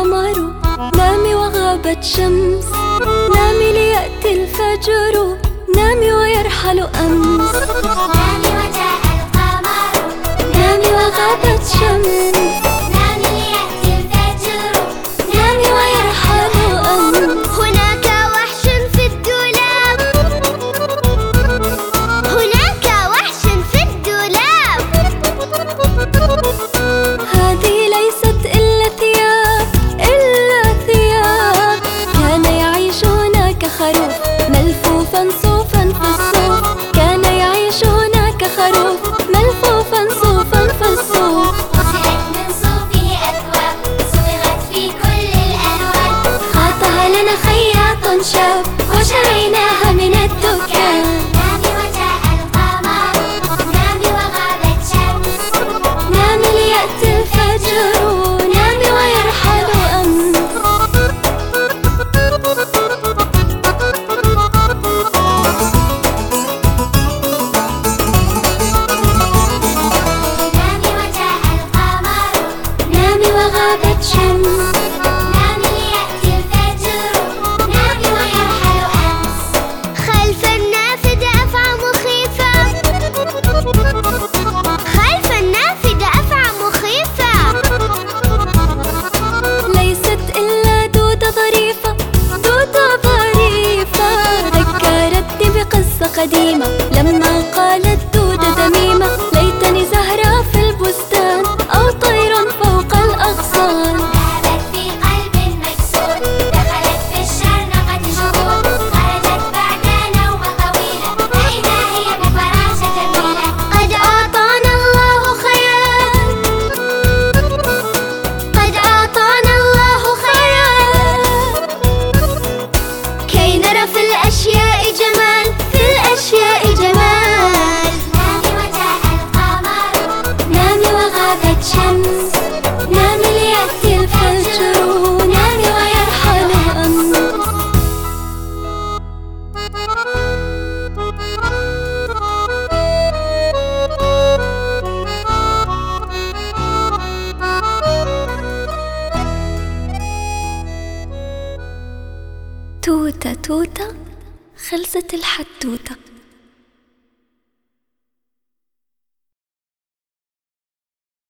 القمر، نامي وغابت شمس، نامي ليأتي الفجر، نامي ويرحل أمس. نامي وجاء القمر، نامي وغابت شمس، نامي ليأتي الفجر، نامي ويرحل أمس. هناك وحش في الدولاب، هناك وحش في الدولاب. هذه ليست إلا ثياب، إلا ثياب. كان يعيش هناك خروف ملفوفا صوفا في الصوف، كان يعيش هناك خروف ملفوفا صوفا في الصوف. غسلت من صوفه أثواب، صبغت في كل الألوان، خاطها لنا خياط شاب وشريناها من الدكان. نامي وجاء القمر، نامي وغابت شمس، نامي ليأتي الفجر، نامي ويرحل أمس. نامي وجاء القمر، نامي وغابت شمس، نامي ليأتي الفجر، نامي ويرحل أمس. خلف النافذة أفعى مخيفة، خلف النافذة أفعى مخيفة. ليست إلا دودة ظريفة، دودة ظريفة. ذكرتني بقصة قديمة لما قالت دودة ذميمة: ليتني زهرة في البستان أو طير فوق الأغصان. ذهبت في قلب مكسور، دخلت في الشرنقة شهور، خرجت بعد نومة طويلة، فإذا هي بفراشة جميلة. قد أعطانا الله خيال، قد أعطانا الله خيال، كي نرى في الأشياء جمال، في الأشياء جمال. نامي وجاء القمر، نامي وغابت شمس، نامي ليأتي الفجر، نامي ويرحل أمس. توتة توتة خلصت الحتوتة.